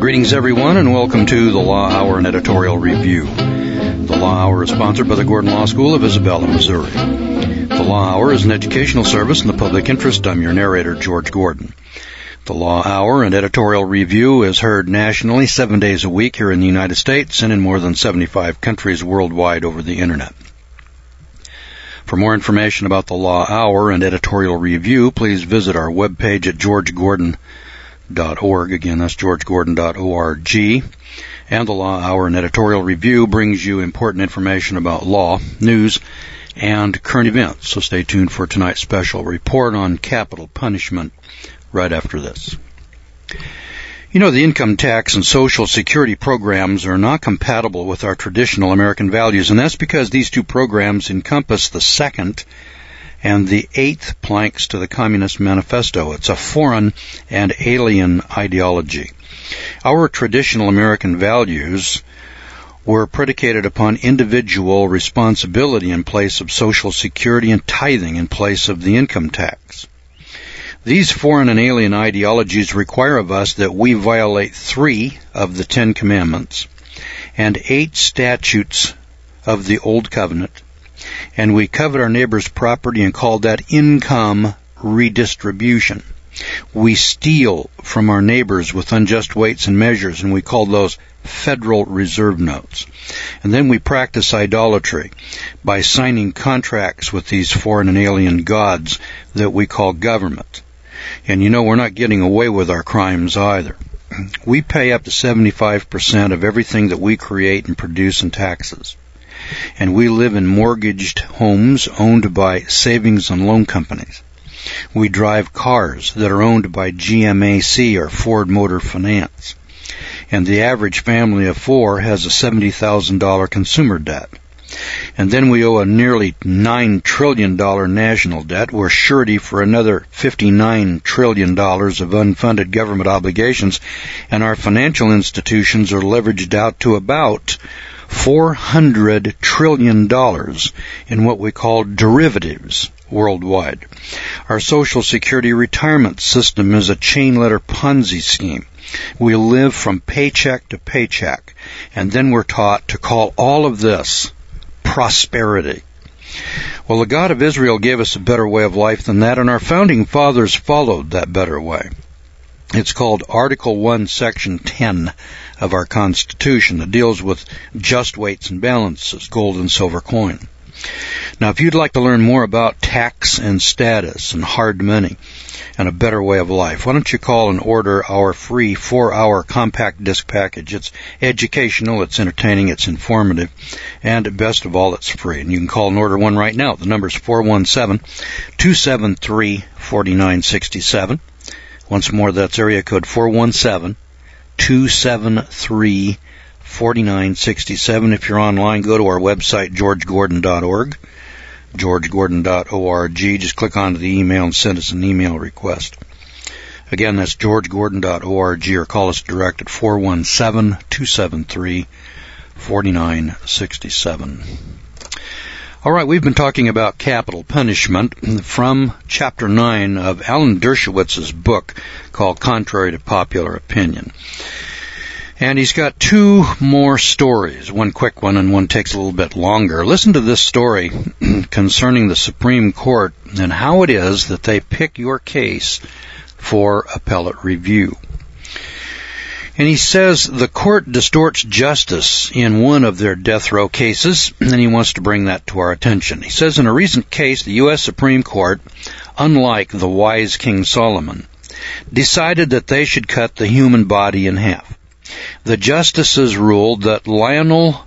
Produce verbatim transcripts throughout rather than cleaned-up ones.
Greetings, everyone, and welcome to the Law Hour and Editorial Review. The Law Hour is sponsored by the Gordon Law School of Isabella, Missouri. The Law Hour is an educational service in the public interest. I'm your narrator, George Gordon. The Law Hour and Editorial Review is heard nationally seven days a week here in the United States and in more than seventy-five countries worldwide over the Internet. For more information about the Law Hour and Editorial Review, please visit our webpage at george gordon dot org. Again, that's george gordon dot org. And the Law Hour and Editorial Review brings you important information about law, news, and current events. So stay tuned for tonight's special report on capital punishment right after this. You know, the income tax and Social Security programs are not compatible with our traditional American values, and that's because these two programs encompass the second and the eighth planks to the Communist Manifesto. It's a foreign and alien ideology. Our traditional American values were predicated upon individual responsibility in place of Social Security and tithing in place of the income tax. These foreign and alien ideologies require of us that we violate three of the Ten Commandments and eight statutes of the Old Covenant, and we covet our neighbor's property and call that income redistribution. We steal from our neighbors with unjust weights and measures, and we call those Federal Reserve notes. And then we practice idolatry by signing contracts with these foreign and alien gods that we call government. And you know, we're not getting away with our crimes either. We pay up to seventy-five percent of everything that we create and produce in taxes. And we live in mortgaged homes owned by savings and loan companies. We drive cars that are owned by G M A C or Ford Motor Finance. And the average family of four has a seventy thousand dollars consumer debt. And then we owe a nearly nine trillion dollars national debt. We're surety for another fifty-nine trillion dollars of unfunded government obligations. And our financial institutions are leveraged out to about four hundred trillion dollars in what we call derivatives worldwide. Our Social Security retirement system is a chain letter Ponzi scheme. We live from paycheck to paycheck, and then we're taught to call all of this prosperity. Well, the God of Israel gave us a better way of life than that, and our founding fathers followed that better way. It's called Article one, Section ten of our Constitution that deals with just weights and balances, gold and silver coin. Now, if you'd like to learn more about tax and status and hard money and a better way of life, why don't you call and order our free four-hour compact disc package. It's educational, it's entertaining, it's informative, and best of all, it's free. And you can call and order one right now. The number is four one seven, two seven three, four nine six seven. Once more, that's area code four one seven, two seven three, four nine six seven. If you're online, go to our website, george gordon dot org, george gordon dot org. Just click onto the email and send us an email request. Again, that's george gordon dot org, or call us direct at four one seven, two seven three, four nine six seven. All right, we've been talking about capital punishment from Chapter nine of Alan Dershowitz's book called Contrary to Popular Opinion. And he's got two more stories, one quick one and one takes a little bit longer. Listen to this story concerning the Supreme Court and how it is that they pick your case for appellate review. And he says the court distorts justice in one of their death row cases, and he wants to bring that to our attention. He says in a recent case, the U S Supreme Court, unlike the wise King Solomon, decided that they should cut the human body in half. The justices ruled that Lionel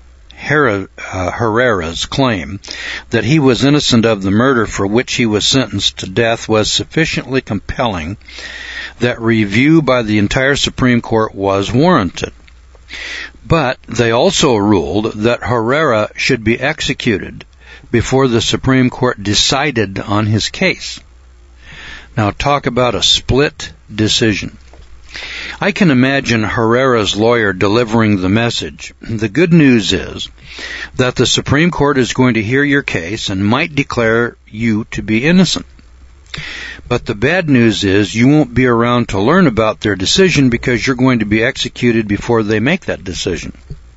Herrera's claim that he was innocent of the murder for which he was sentenced to death was sufficiently compelling that review by the entire Supreme Court was warranted. But they also ruled that Herrera should be executed before the Supreme Court decided on his case. Now, talk about a split decision. I can imagine Herrera's lawyer delivering the message. The good news is that the Supreme Court is going to hear your case and might declare you to be innocent. But the bad news is you won't be around to learn about their decision because you're going to be executed before they make that decision.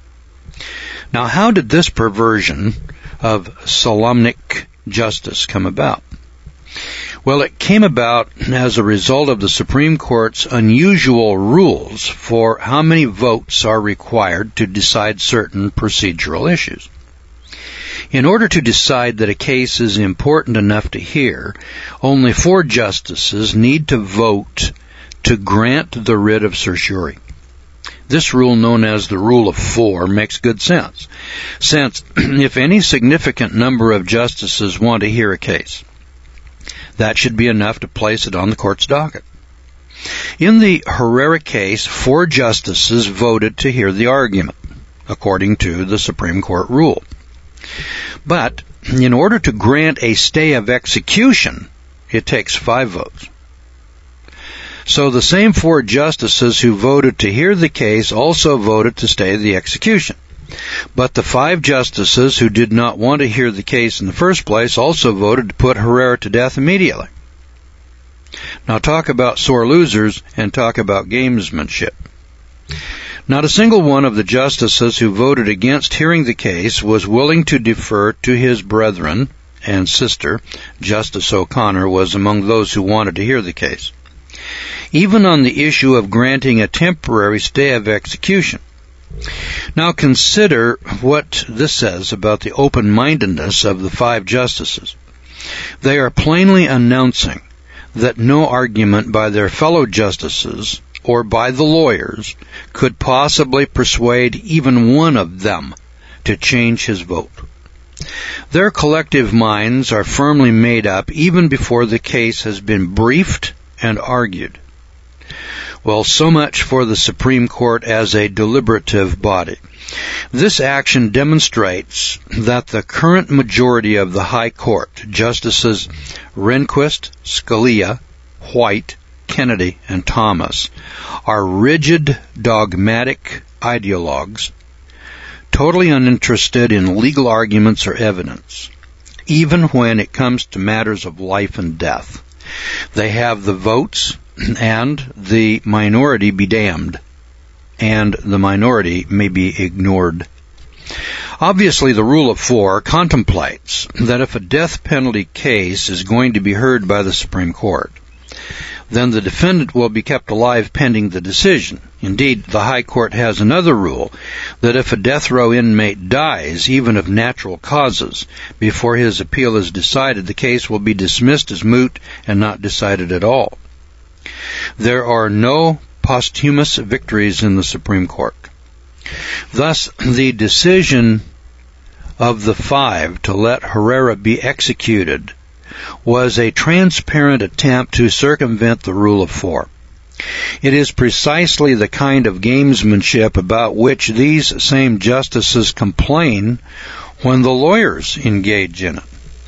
Now, how did this perversion of Solomonic justice come about? Well, it came about as a result of the Supreme Court's unusual rules for how many votes are required to decide certain procedural issues. In order to decide that a case is important enough to hear, only four justices need to vote to grant the writ of certiorari. This rule, known as the Rule of Four, makes good sense, since if any significant number of justices want to hear a case, that should be enough to place it on the court's docket. In the Herrera case, four justices voted to hear the argument, according to the Supreme Court rule. But in order to grant a stay of execution, it takes five votes. So the same four justices who voted to hear the case also voted to stay the execution. But the five justices who did not want to hear the case in the first place also voted to put Herrera to death immediately. Now talk about sore losers and talk about gamesmanship. Not a single one of the justices who voted against hearing the case was willing to defer to his brethren and sister. Justice O'Connor was among those who wanted to hear the case, even on the issue of granting a temporary stay of execution. Now consider what this says about the open-mindedness of the five justices. They are plainly announcing that no argument by their fellow justices or by the lawyers could possibly persuade even one of them to change his vote. Their collective minds are firmly made up even before the case has been briefed and argued. Well, so much for the Supreme Court as a deliberative body. This action demonstrates that the current majority of the High Court, Justices Rehnquist, Scalia, White, Kennedy, and Thomas, are rigid, dogmatic ideologues, totally uninterested in legal arguments or evidence, even when it comes to matters of life and death. They have the votes, and the minority be damned, and the minority may be ignored. Obviously, the Rule of Four contemplates that if a death penalty case is going to be heard by the Supreme Court, then the defendant will be kept alive pending the decision. Indeed, the High Court has another rule that if a death row inmate dies, even of natural causes, before his appeal is decided, the case will be dismissed as moot and not decided at all. There are no posthumous victories in the Supreme Court. Thus, the decision of the five to let Herrera be executed was a transparent attempt to circumvent the Rule of Four. It is precisely the kind of gamesmanship about which these same justices complain when the lawyers engage in it.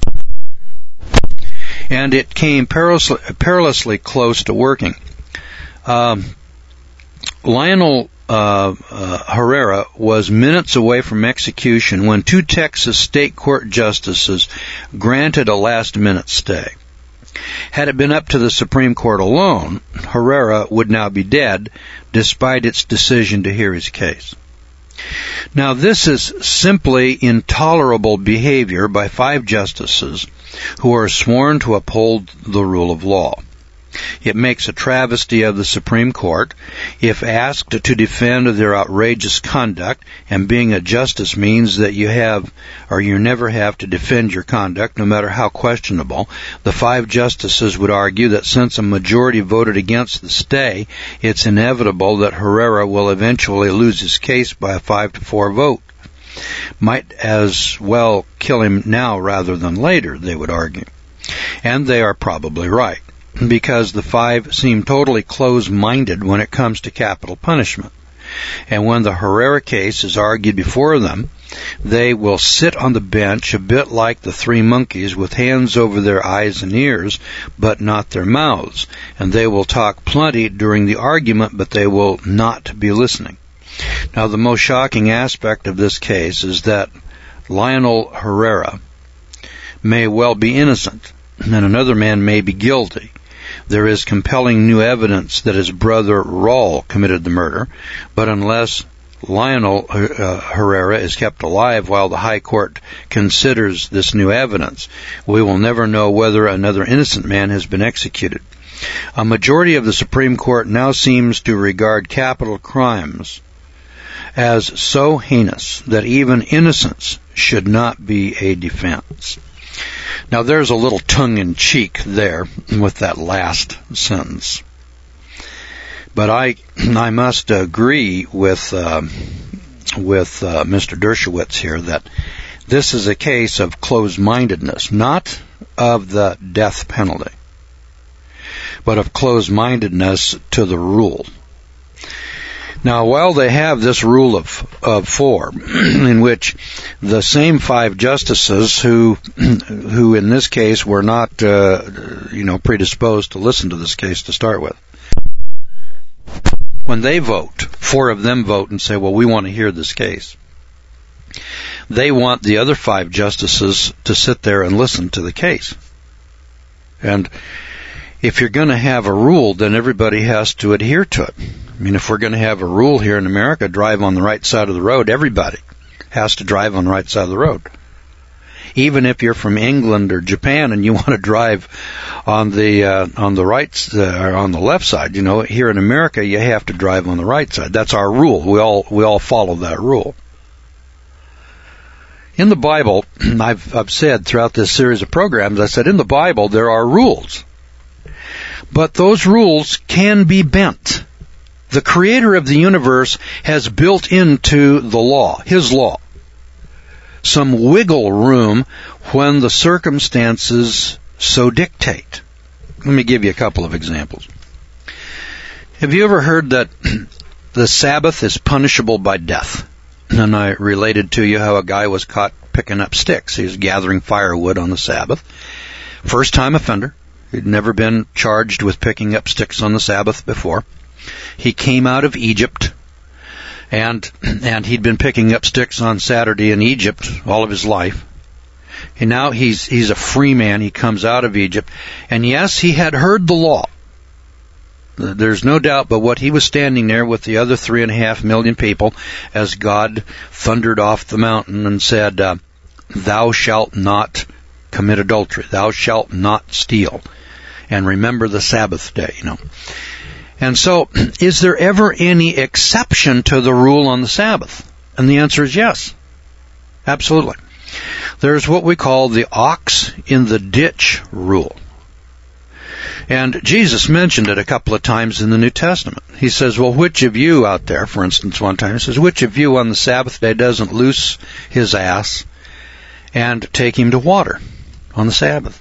And it came perilously, perilously close to working. Um, Lionel uh, uh, Herrera was minutes away from execution when two Texas state court justices granted a last-minute stay. Had it been up to the Supreme Court alone, Herrera would now be dead, despite its decision to hear his case. Now, this is simply intolerable behavior by five justices who are sworn to uphold the rule of law. It makes a travesty of the Supreme Court if asked to defend their outrageous conduct, and being a justice means that you have, or you never have, to defend your conduct, no matter how questionable. The five justices would argue that since a majority voted against the stay, it's inevitable that Herrera will eventually lose his case by a five to four vote. Might as well kill him now rather than later, they would argue. And they are probably right, because the five seem totally close-minded when it comes to capital punishment. And when the Herrera case is argued before them, they will sit on the bench a bit like the three monkeys, with hands over their eyes and ears, but not their mouths. And they will talk plenty during the argument, but they will not be listening. Now, the most shocking aspect of this case is that Lionel Herrera may well be innocent, and another man may be guilty. there is compelling new evidence that his brother Raul committed the murder, but unless Lionel uh, Herrera is kept alive while the High Court considers this new evidence, we will never know whether another innocent man has been executed. A majority of the Supreme Court now seems to regard capital crimes as so heinous that even innocence should not be a defense. Now, there's a little tongue-in-cheek there with that last sentence. But I I must agree with uh, with uh, Mister Dershowitz here that this is a case of closed-mindedness, not of the death penalty, but of closed-mindedness to the rule. Now, while they have this rule of, of four, in which the same five justices who, who in this case were not, uh, you know, predisposed to listen to this case to start with, when they vote, four of them vote and say, well, we want to hear this case, they want the other five justices to sit there and listen to the case. And if you're going to have a rule, then everybody has to adhere to it. I mean, if we're going to have a rule here in America, drive on the right side of the road, everybody has to drive on the right side of the road. Even if you're from England or Japan and you want to drive on the uh, on the right uh, or on the left side, you know, here in America you have to drive on the right side. That's our rule. We all we all follow that rule. In the Bible, I've I've said throughout this series of programs, I said in the Bible there are rules. But those rules can be bent. The Creator of the universe has built into the law, His law, some wiggle room when the circumstances so dictate. Let me give you a couple of examples. Have you ever heard that the Sabbath is punishable by death? And I related to you how a guy was caught picking up sticks. He was gathering firewood on the Sabbath. First time offender. He'd never been charged with picking up sticks on the Sabbath before. He came out of Egypt, and and he'd been picking up sticks on Saturday in Egypt all of his life. And now he's he's a free man. He comes out of Egypt, and yes, he had heard the law. There's no doubt but what he was standing there with the other three and a half million people as God thundered off the mountain and said, uh, "Thou shalt not commit adultery. Thou shalt not steal. And remember the Sabbath day," you know. And so, is there ever any exception to the rule on the Sabbath? And the answer is yes. Absolutely. There's what we call the ox in the ditch rule. And Jesus mentioned it a couple of times in the New Testament. He says, well, which of you out there, for instance, one time, he says, which of you on the Sabbath day doesn't loose his ass and take him to water on the Sabbath?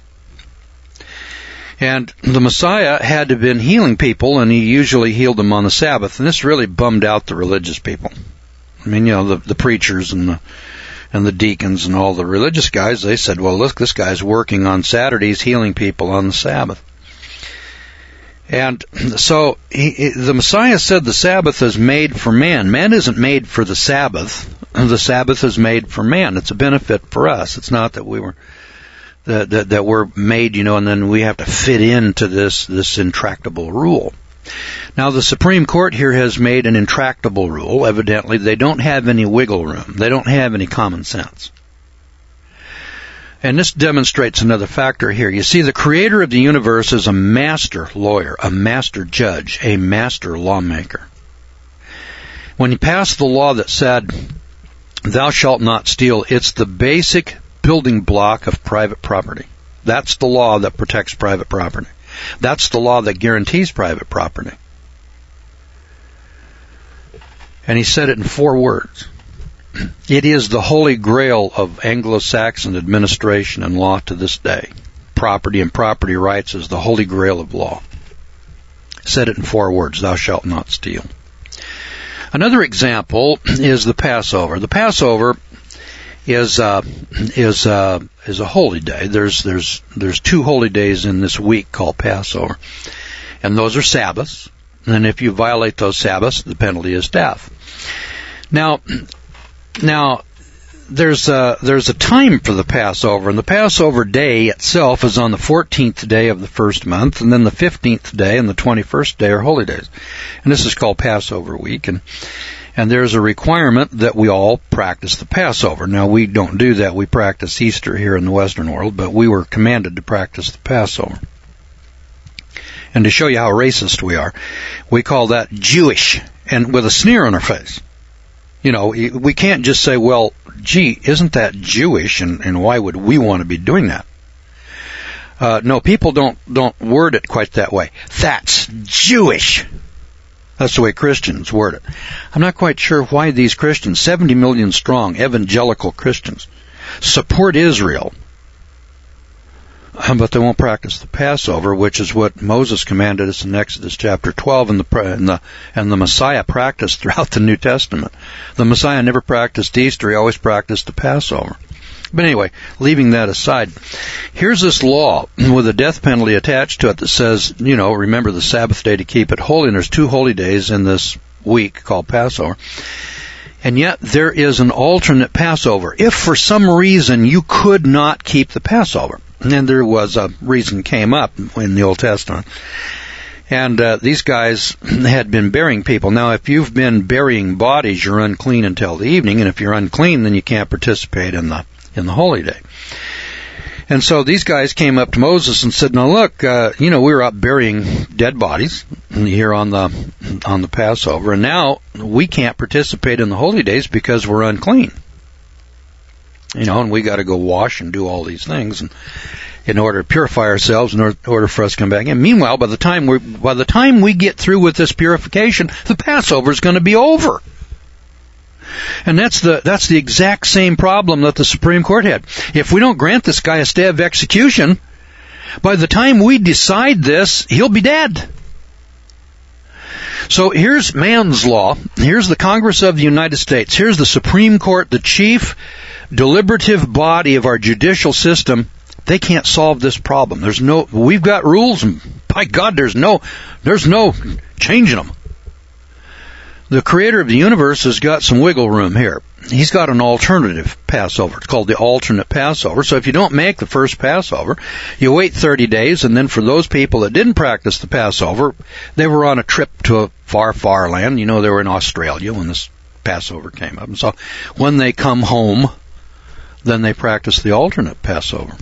And the Messiah had to have been healing people, and he usually healed them on the Sabbath. And this really bummed out the religious people. I mean, you know, the, the preachers and the and the deacons and all the religious guys, they said, well, look, this guy's working on Saturdays, healing people on the Sabbath. And so he, the Messiah said the Sabbath is made for man. Man isn't made for the Sabbath. The Sabbath is made for man. It's a benefit for us. It's not that we were... That, that, that we're made, you know, and then we have to fit into this, this intractable rule. Now, the Supreme Court here has made an intractable rule. Evidently, they don't have any wiggle room. They don't have any common sense. And this demonstrates another factor here. You see, the Creator of the universe is a master lawyer, a master judge, a master lawmaker. When he passed the law that said, "Thou shalt not steal," it's the basic building block of private property. That's the law that protects private property. That's the law that guarantees private property. And he said it in four words. It is the holy grail of Anglo-Saxon administration and law to this day. Property and property rights is the holy grail of law. He said it in four words, "Thou shalt not steal." Another example is the Passover. The Passover is uh, is uh, is a holy day. There's there's there's two holy days in this week called Passover, and those are Sabbaths. And if you violate those Sabbaths, the penalty is death. Now, now there's a, there's a time for the Passover, and the Passover day itself is on the fourteenth day of the first month, and then the fifteenth day and the twenty-first day are holy days. And this is called Passover week, and and there's a requirement that we all practice the Passover. Now, we don't do that. We practice Easter here in the Western world, but we were commanded to practice the Passover. And to show you how racist we are, we call that Jewish, and with a sneer on our face. You know, we can't just say, well, gee, isn't that Jewish, and, and why would we want to be doing that? Uh, no, people don't, don't word it quite that way. That's Jewish. That's the way Christians word it. I'm not quite sure why these Christians, seventy million strong evangelical Christians, support Israel, but they won't practice the Passover, which is what Moses commanded us in Exodus chapter twelve, and the and the and the Messiah practiced throughout the New Testament. The Messiah never practiced Easter; he always practiced the Passover. But anyway, leaving that aside, here's this law with a death penalty attached to it that says, you know, remember the Sabbath day to keep it holy, and there's two holy days in this week called Passover. And yet there is an alternate Passover. If for some reason you could not keep the Passover, and there was a reason came up in the Old Testament, and uh, these guys had been burying people. Now, if you've been burying bodies, you're unclean until the evening, and if you're unclean, then you can't participate in the in the holy day. And so these guys came up to Moses and said, now look, uh, you know, we were out burying dead bodies here on the on the Passover, and now we can't participate in the holy days because we're unclean. You know, and we got to go wash and do all these things and in order to purify ourselves, in order for us to come back in. Meanwhile, by the time we by the time we get through with this purification, the Passover is going to be over. And that's the that's the exact same problem that the Supreme Court had. If we don't grant this guy a stay of execution, by the time we decide this, he'll be dead. So here's man's law. Here's the Congress of the United States. Here's the Supreme Court, the chief deliberative body of our judicial system. They can't solve this problem. There's no. We've got rules, and by God, there's no there's no changing them. The creator of the universe has got some wiggle room here. He's got an alternative Passover. It's called the alternate Passover. So if you don't make the first Passover, you wait thirty days, and then for those people that didn't practice the Passover, they were on a trip to a far, far land. You know, they were in Australia when this Passover came up. And so when they come home, then they practice the alternate Passover.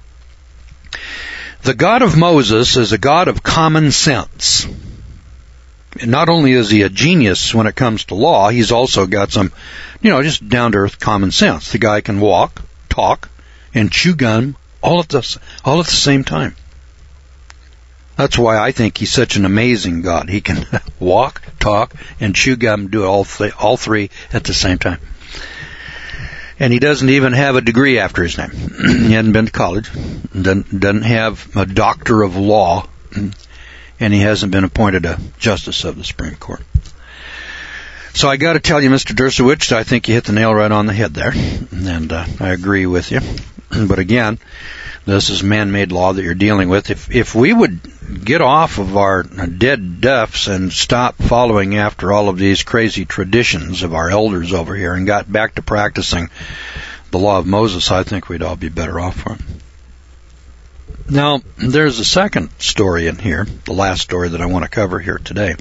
The God of Moses is a God of common sense. Not only is he a genius when it comes to law, he's also got some, you know, just down-to-earth common sense. The guy can walk, talk, and chew gum all at the, all at the same time. That's why I think he's such an amazing God. He can walk, talk, and chew gum, do all, th- all three at the same time. And he doesn't even have a degree after his name. He hadn't been to college, doesn't, doesn't have a doctor of law, and he hasn't been appointed a justice of the Supreme Court. So I got to tell you, Mister Dershowitz, I think you hit the nail right on the head there, and uh, I agree with you. But again, this is man-made law that you're dealing with. If if we would get off of our dead duffs and stop following after all of these crazy traditions of our elders over here and got back to practicing the law of Moses, I think we'd all be better off for it. Now, there's a second story in here, the last story that I want to cover here today.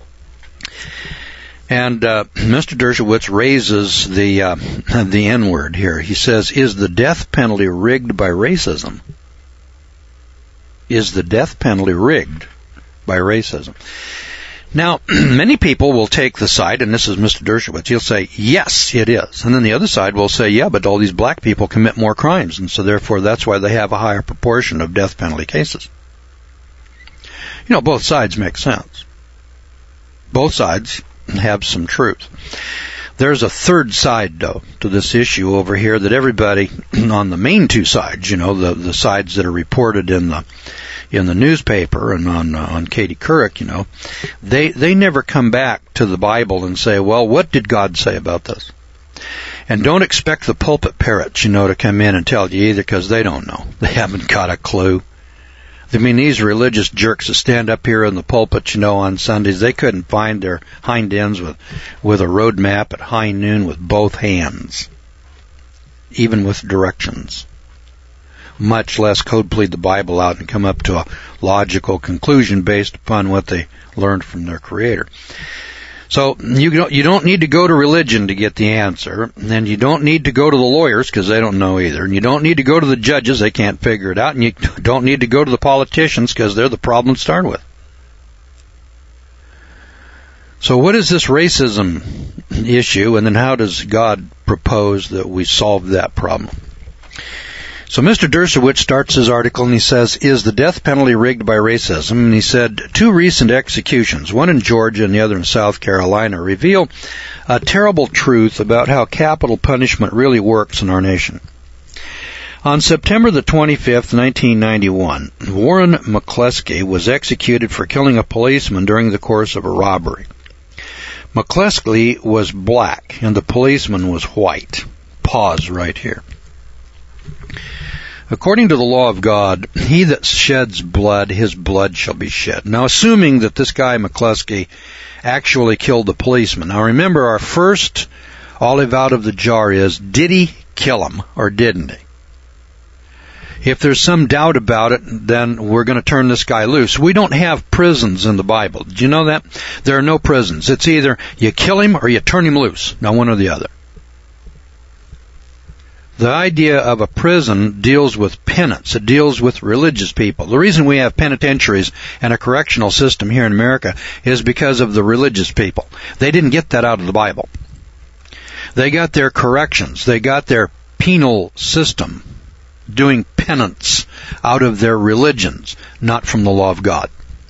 And uh, Mister Dershowitz raises the uh, the N-word here. He says, is the death penalty rigged by racism? Is the death penalty rigged by racism? Now, many people will take the side, and this is Mister Dershowitz, he'll say, yes, it is. And then the other side will say, yeah, but all these black people commit more crimes, and so therefore that's why they have a higher proportion of death penalty cases. You know, both sides make sense. Both sides have some truth. There's a third side, though, to this issue over here that everybody on the main two sides, you know, the, the sides that are reported in the in the newspaper and on uh, on Katie Couric, you know, they they never come back to the Bible and say, well, what did God say about this? And don't expect the pulpit parrots, you know, to come in and tell you either, because they don't know. They haven't got a clue. I mean, these religious jerks that stand up here in the pulpit, you know, on Sundays, they couldn't find their hind ends with, with a road map at high noon with both hands. even with directions, much less code plead the Bible out and come up to a logical conclusion based upon what they learned from their Creator. So you don't, you don't need to go to religion to get the answer, and you don't need to go to the lawyers because they don't know either, and you don't need to go to the judges, they can't figure it out, and you don't need to go to the politicians because they're the problem to start with. So what is this racism issue, and then how does God propose that we solve that problem? So Mister Dershowitz starts his article and he says, is the death penalty rigged by racism? And he said, two recent executions, one in Georgia and the other in South Carolina, reveal a terrible truth about how capital punishment really works in our nation. On September the twenty-fifth, nineteen ninety-one, Warren McCleskey was executed for killing a policeman during the course of a robbery. McCleskey was black and the policeman was white. Pause right here. According to the law of God, he that sheds blood, his blood shall be shed. Now, assuming that this guy, McCleskey, actually killed the policeman. Now, remember, our first olive out of the jar is, did he kill him or didn't he? If there's some doubt about it, then we're going to turn this guy loose. We don't have prisons in the Bible. Did you know that? There are no prisons. It's either you kill him or you turn him loose. Now, one or the other. The idea of a prison deals with penance. It deals with religious people. The reason we have penitentiaries and a correctional system here in America is because of the religious people. They didn't get that out of the Bible. They got their corrections. They got their penal system doing penance out of their religions, not from the law of God.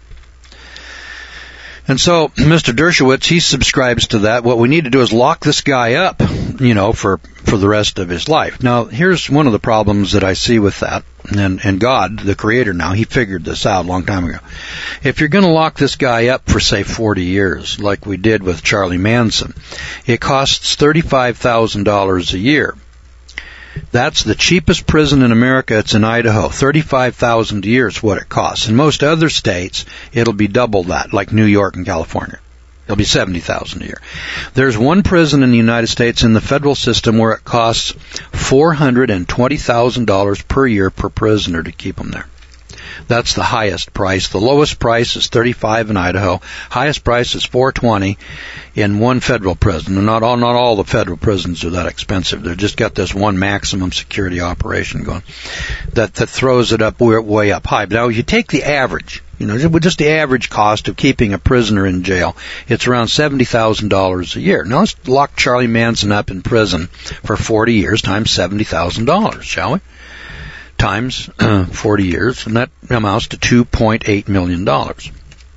And so, Mister Dershowitz, he subscribes to that. What we need to do is lock this guy up, you know, for, for the rest of his life. Now, here's one of the problems that I see with that. And, and God, the Creator now, He figured this out a long time ago. If you're going to lock this guy up for, say, forty years, like we did with Charlie Manson, it costs thirty-five thousand dollars a year. That's the cheapest prison in America. It's in Idaho. thirty-five thousand dollars a year is what it costs. In most other states, it'll be double that, like New York and California. It'll be seventy thousand dollars a year. There's one prison in the United States in the federal system where it costs four hundred twenty thousand dollars per year per prisoner to keep them there. That's the highest price. The lowest price is thirty-five in Idaho. Highest price is four hundred twenty in one federal prison. And not all, not all the federal prisons are that expensive. They've just got this one maximum security operation going that, that throws it up way, way up high. But now you take the average, you know, just the average cost of keeping a prisoner in jail. It's around seventy thousand dollars a year. Now let's lock Charlie Manson up in prison for forty years times seventy thousand dollars, shall we? Times uh, forty years, and that amounts to two point eight million dollars.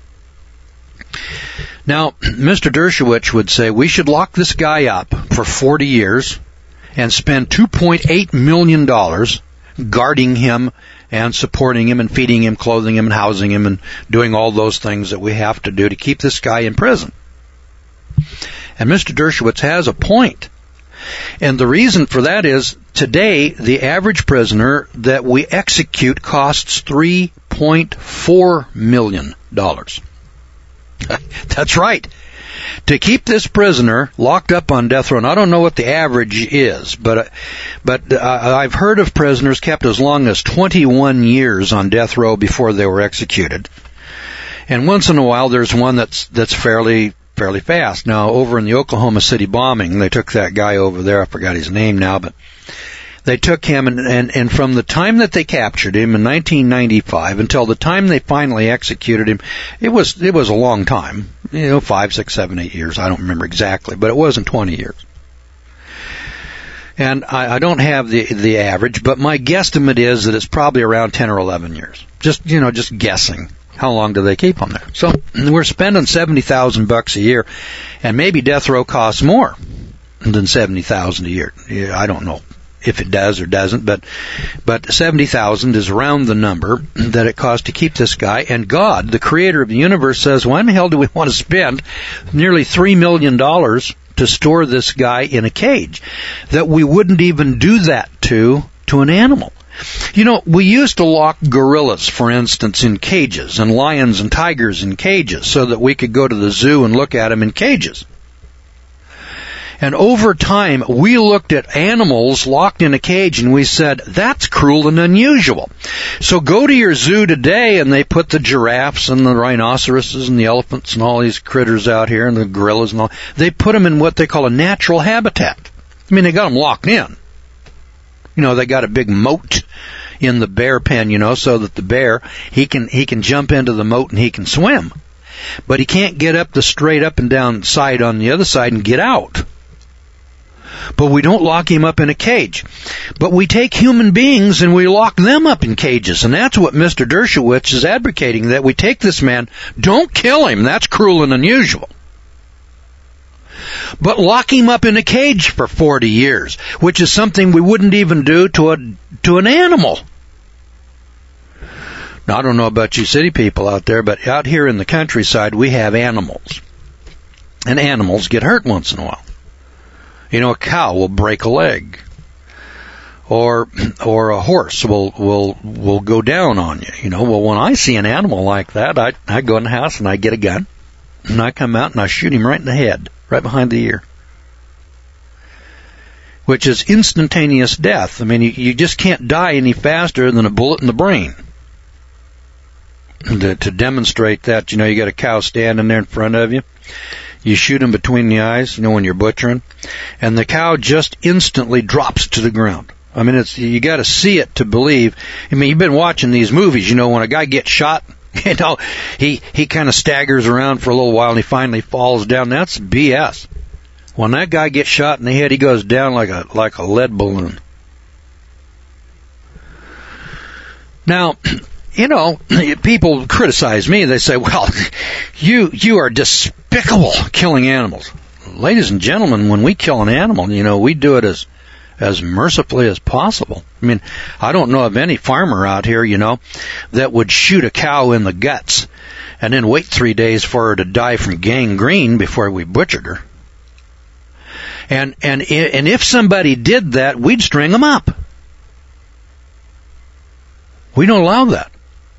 Now, Mister Dershowitz would say we should lock this guy up for forty years and spend two point eight million dollars guarding him and supporting him and feeding him, clothing him, and housing him, and doing all those things that we have to do to keep this guy in prison. And Mister Dershowitz has a point. And the reason for that is today the average prisoner that we execute costs three point four million dollars. That's right. To keep this prisoner locked up on death row, and I don't know what the average is, but but uh, I've heard of prisoners kept as long as twenty-one years on death row before they were executed. And once in a while there's one that's that's fairly fairly fast. Now, over in the Oklahoma City bombing, they took that guy over there. I forgot his name now, but they took him, and, and, and from the time that they captured him in nineteen ninety-five until the time they finally executed him, it was it was a long time. You know, five, six, seven, eight years. I don't remember exactly, but it wasn't twenty years. And I, I don't have the the average, but my guesstimate is that it's probably around ten or eleven years. Just you know, just guessing. How long do they keep them there? So we're spending seventy thousand bucks a year, and maybe death row costs more than seventy thousand a year. I don't know if it does or doesn't, but but seventy thousand is around the number that it costs to keep this guy. And God, the Creator of the universe, says, "Why in the hell do we want to spend nearly three million dollars to store this guy in a cage that we wouldn't even do that to to an animal?" You know, we used to lock gorillas, for instance, in cages, and lions and tigers in cages, so that we could go to the zoo and look at them in cages. And over time, we looked at animals locked in a cage and we said, that's cruel and unusual. So go to your zoo today and they put the giraffes and the rhinoceroses and the elephants and all these critters out here and the gorillas and all. They put them in what they call a natural habitat. I mean, they got them locked in. You know, they got a big moat in the bear pen, you know, so that the bear, he can, he can jump into the moat and he can swim. But he can't get up the straight up and down side on the other side and get out. But we don't lock him up in a cage. But we take human beings and we lock them up in cages. And that's what Mister Dershowitz is advocating, that we take this man, don't kill him, that's cruel and unusual. But lock him up in a cage for forty years, which is something we wouldn't even do to a to an animal. Now, I don't know about you city people out there, but out here in the countryside, we have animals. And animals get hurt once in a while. You know, a cow will break a leg. Or or a horse will will will go down on you. You know, well, when I see an animal like that, I, I go in the house and I get a gun. And I come out and I shoot him right in the head, right behind the ear. Which is instantaneous death. I mean, you, you just can't die any faster than a bullet in the brain. To, to demonstrate that, you know, you got a cow standing there in front of you. You shoot him between the eyes, you know, when you're butchering. And the cow just instantly drops to the ground. I mean, it's, you got to see it to believe. I mean, you've been watching these movies, you know, when a guy gets shot, you know, he, he kind of staggers around for a little while and he finally falls down. That's B S. When that guy gets shot in the head, he goes down like a, like a lead balloon. Now, you know, people criticize me. They say, well, you, you are despicable killing animals. Ladies and gentlemen, when we kill an animal, you know, we do it as, as mercifully as possible. I mean, I don't know of any farmer out here, you know, that would shoot a cow in the guts and then wait three days for her to die from gangrene before we butchered her. And, and, and if somebody did that, we'd string them up. We don't allow that.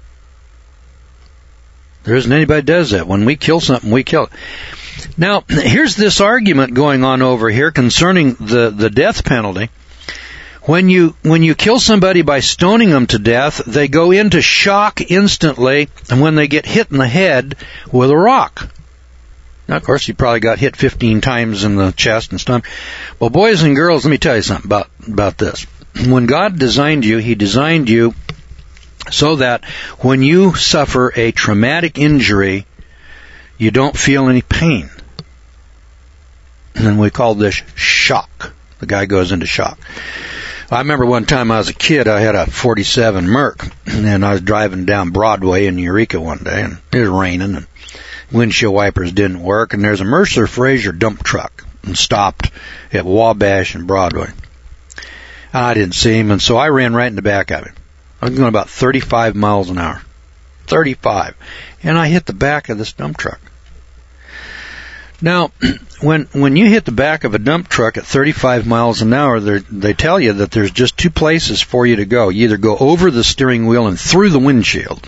There isn't anybody that does that. When we kill something, we kill it. Now, here's this argument going on over here concerning the, the death penalty. When you, when you kill somebody by stoning them to death, they go into shock instantly, and when they get hit in the head with a rock. Now, of course, you probably got hit fifteen times in the chest and stomach. Well, boys and girls, let me tell you something about, about this. When God designed you, He designed you so that when you suffer a traumatic injury, you don't feel any pain. And we call this shock. The guy goes into shock. I remember one time I was a kid, I had a forty-seven Merc, and I was driving down Broadway in Eureka one day, and it was raining, and windshield wipers didn't work, and there's a Mercer Fraser dump truck, and stopped at Wabash and Broadway. I didn't see him, and so I ran right in the back of him. I was going about thirty-five miles an hour. thirty-five. And I hit the back of this dump truck. Now, when when you hit the back of a dump truck at thirty-five miles an hour, they tell you that there's just two places for you to go. You either go over the steering wheel and through the windshield,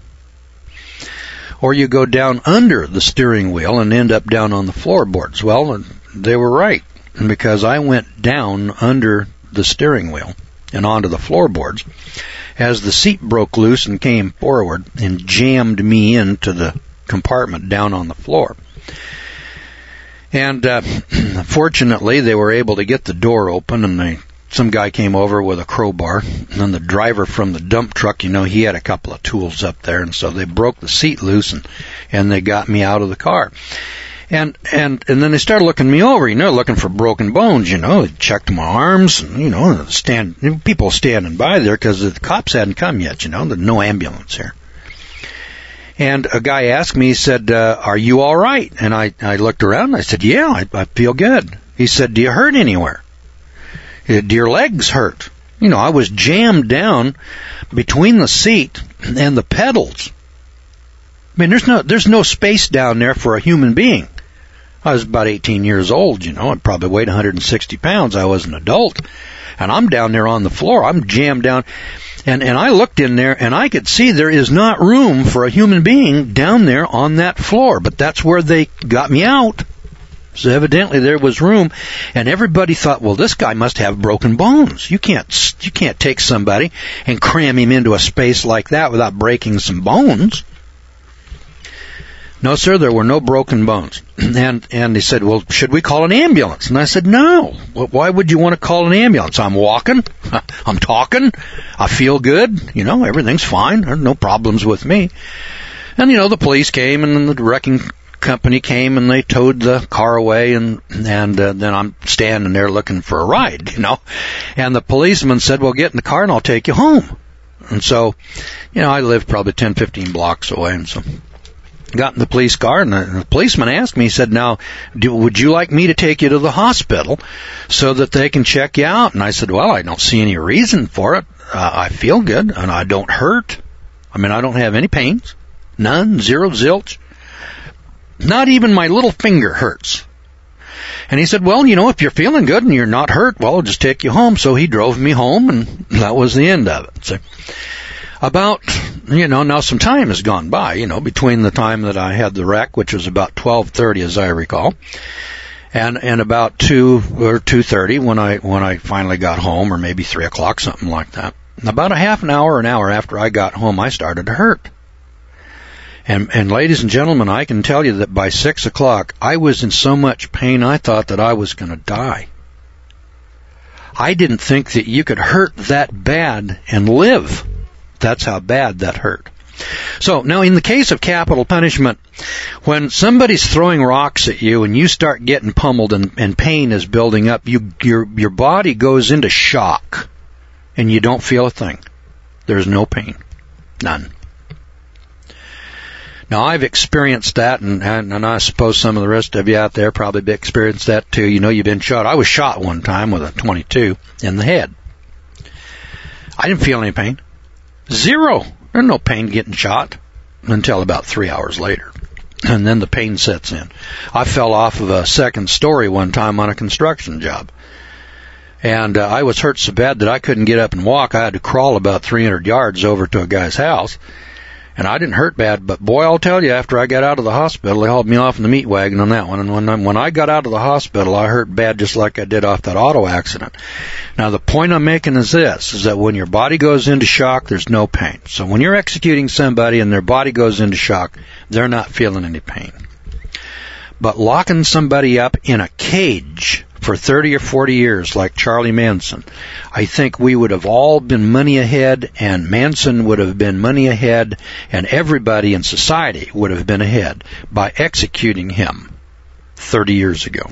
or you go down under the steering wheel and end up down on the floorboards. Well, they were right, because I went down under the steering wheel and onto the floorboards as the seat broke loose and came forward and jammed me into the compartment down on the floor. And uh, fortunately, they were able to get the door open, and they, some guy came over with a crowbar. And then the driver from the dump truck, you know, he had a couple of tools up there, and so they broke the seat loose, and, and they got me out of the car. And and and then they started looking me over, you know, looking for broken bones, you know. They checked my arms, and, you know, stand people standing by there because the cops hadn't come yet, you know. There's no ambulance here. And a guy asked me, he said, uh, are you all right? And I, I looked around and I said, yeah, I, I feel good. He said, do you hurt anywhere? Do your legs hurt? You know, I was jammed down between the seat and the pedals. I mean, there's no, there's no space down there for a human being. I was about eighteen years old, you know, I probably weighed one hundred sixty pounds. I was an adult. And I'm down there on the floor. I'm jammed down. And, and I looked in there, and I could see there is not room for a human being down there on that floor. But that's where they got me out. So evidently there was room, and everybody thought, well, this guy must have broken bones. You can't, you can't take somebody and cram him into a space like that without breaking some bones. No, sir, there were no broken bones. And and they said, well, should we call an ambulance? And I said, no. Well, why would you want to call an ambulance? I'm walking. I'm talking. I feel good. You know, everything's fine. There's no problems with me. And, you know, the police came and the wrecking company came and they towed the car away, and and uh, then I'm standing there looking for a ride, you know. And the policeman said, well, get in the car and I'll take you home. And so, you know, I lived probably ten, fifteen blocks away, and so got in the police car, and the, the policeman asked me, he said, now, do, would you like me to take you to the hospital so that they can check you out? And I said, well, I don't see any reason for it. Uh, I feel good, and I don't hurt. I mean, I don't have any pains. None, zero, zilch. Not even my little finger hurts. And he said, well, you know, if you're feeling good and you're not hurt, well, I'll just take you home. So he drove me home, and that was the end of it. So about, you know, now some time has gone by, you know, between the time that I had the wreck, which was about twelve thirty, as I recall, and and about two or two thirty when I when I finally got home, or maybe three o'clock, something like that. About a half an hour, an hour after I got home, I started to hurt. And, and ladies and gentlemen, I can tell you that by six o'clock, I was in so much pain, I thought that I was going to die. I didn't think that you could hurt that bad and live. That's how bad that hurt. So, now in the case of capital punishment, when somebody's throwing rocks at you and you start getting pummeled and, and pain is building up, you, your, your body goes into shock and you don't feel a thing. There's no pain. None. Now, I've experienced that, and, and, and I suppose some of the rest of you out there probably experienced that too. You know, you've been shot. I was shot one time with a twenty-two in the head. I didn't feel any pain. Zero. There's no pain getting shot until about three hours later. And then the pain sets in. I fell off of a second story one time on a construction job. And uh, I was hurt so bad that I couldn't get up and walk. I had to crawl about three hundred yards over to a guy's house. And I didn't hurt bad, but boy, I'll tell you, after I got out of the hospital, they hauled me off in the meat wagon on that one. And when I, when I got out of the hospital, I hurt bad just like I did off that auto accident. Now, the point I'm making is this, is that when your body goes into shock, there's no pain. So when you're executing somebody and their body goes into shock, they're not feeling any pain. But locking somebody up in a cage for thirty or forty years, like Charlie Manson, I think we would have all been money ahead, and Manson would have been money ahead, and everybody in society would have been ahead by executing him thirty years ago.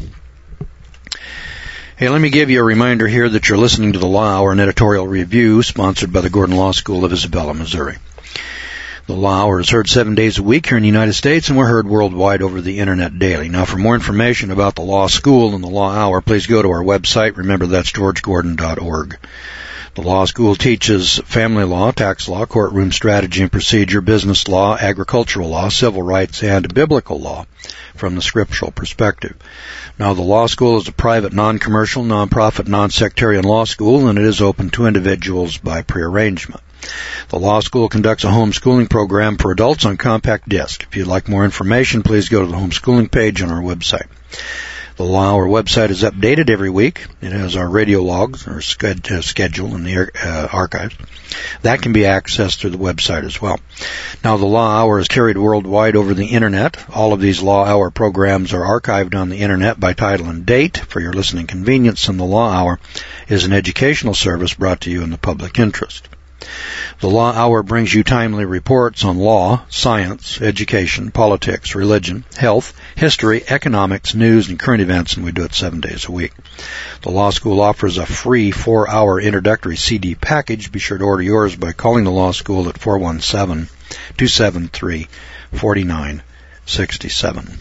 Hey, let me give you a reminder here that you're listening to the Law Hour, an editorial review sponsored by the Gordon Law School of Isabella, Missouri. The Law Hour is heard seven days a week here in the United States, and we're heard worldwide over the Internet daily. Now, for more information about the Law School and the Law Hour, please go to our website. Remember, that's george gordon dot org. The Law School teaches family law, tax law, courtroom strategy and procedure, business law, agricultural law, civil rights, and biblical law from the scriptural perspective. Now, the Law School is a private, non-commercial, non-profit, non-sectarian law school, and it is open to individuals by prearrangement. The Law School conducts a homeschooling program for adults on compact disc. If you'd like more information, please go to the homeschooling page on our website. The Law Hour website is updated every week. It has our radio logs, our schedule, and the uh, archives. That can be accessed through the website as well. Now, the Law Hour is carried worldwide over the Internet. All of these Law Hour programs are archived on the Internet by title and date for your listening convenience, and the Law Hour is an educational service brought to you in the public interest. The Law Hour brings you timely reports on law, science, education, politics, religion, health, history, economics, news, and current events, and we do it seven days a week. The Law School offers a free four-hour introductory C D package. Be sure to order yours by calling the Law School at four one seven, two seven three, four nine six seven.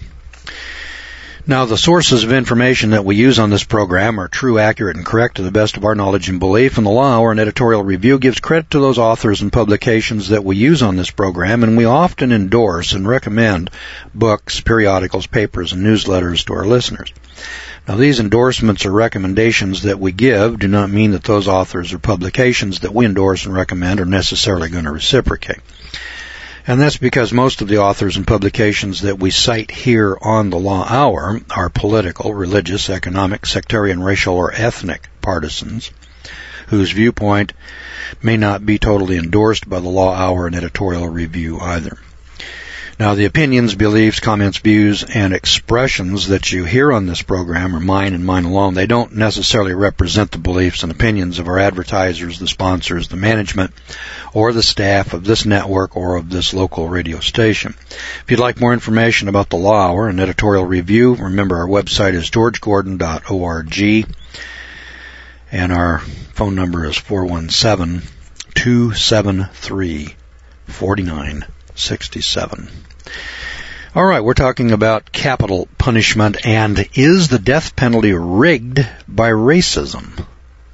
Now, the sources of information that we use on this program are true, accurate, and correct to the best of our knowledge and belief, and the Law Hour and editorial review gives credit to those authors and publications that we use on this program, and we often endorse and recommend books, periodicals, papers, and newsletters to our listeners. Now, these endorsements or recommendations that we give do not mean that those authors or publications that we endorse and recommend are necessarily going to reciprocate. And that's because most of the authors and publications that we cite here on the Law Hour are political, religious, economic, sectarian, racial, or ethnic partisans whose viewpoint may not be totally endorsed by the Law Hour and editorial review either. Now, the opinions, beliefs, comments, views, and expressions that you hear on this program are mine and mine alone. They don't necessarily represent the beliefs and opinions of our advertisers, the sponsors, the management, or the staff of this network or of this local radio station. If you'd like more information about the Law Hour and editorial review, remember our website is george gordon dot org, and our phone number is four one seven, two seven three, four nine six seven. All right, we're talking about capital punishment, and is the death penalty rigged by racism?